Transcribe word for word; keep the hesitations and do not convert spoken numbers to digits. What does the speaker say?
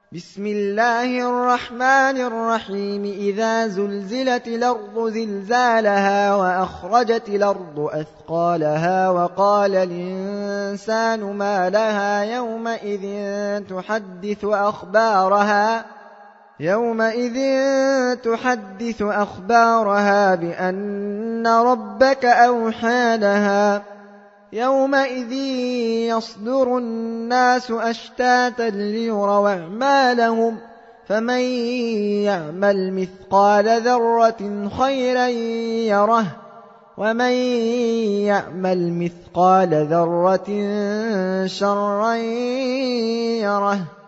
بسم الله الرحمن الرحيم إذا زلزلت الأرض زلزالها وأخرجت الأرض أثقالها وقال الإنسان ما لها يومئذ تحدث أخبارها يومئذ تحدث أخبارها بأن ربك أوحى لها يومئذ يصدر الناس أشتاتا ليروا أعمالهم فمن يعمل مثقال ذرة خيرا يره ومن يعمل مثقال ذرة شرا يره.